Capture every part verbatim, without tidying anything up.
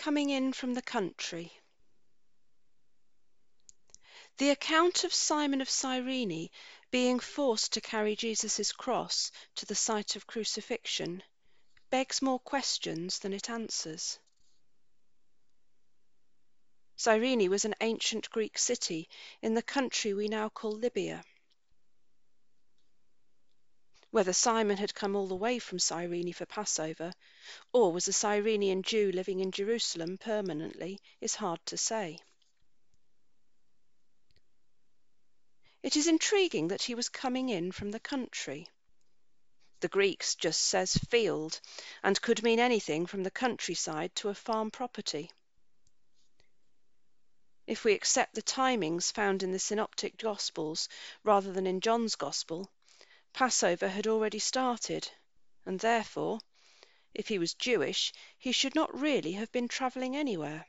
Coming in from the country. The account of Simon of Cyrene being forced to carry Jesus' cross to the site of crucifixion begs more questions than it answers. Cyrene was an ancient Greek city in the country we now call Libya. Whether Simon had come all the way from Cyrene for Passover, or was a Cyrenian Jew living in Jerusalem permanently, is hard to say. It is intriguing that he was coming in from the country. The Greeks just says field, and could mean anything from the countryside to a farm property. If we accept the timings found in the Synoptic Gospels rather than in John's Gospel, Passover had already started, and therefore, if he was Jewish, he should not really have been travelling anywhere.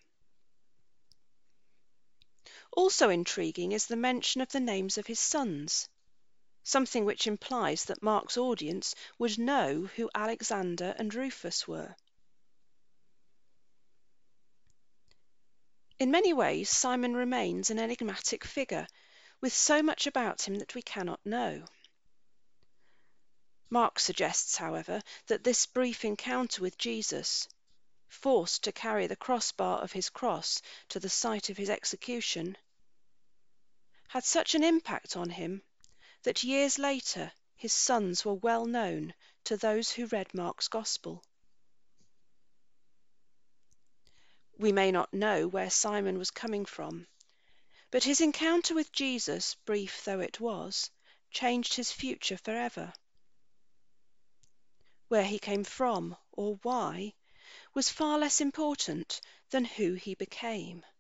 Also intriguing is the mention of the names of his sons, something which implies that Mark's audience would know who Alexander and Rufus were. In many ways, Simon remains an enigmatic figure, with so much about him that we cannot know. Mark suggests, however, that this brief encounter with Jesus, forced to carry the crossbar of his cross to the site of his execution, had such an impact on him that years later his sons were well known to those who read Mark's Gospel. We may not know where Simon was coming from, but his encounter with Jesus, brief though it was, changed his future forever. Where he came from or why was far less important than who he became.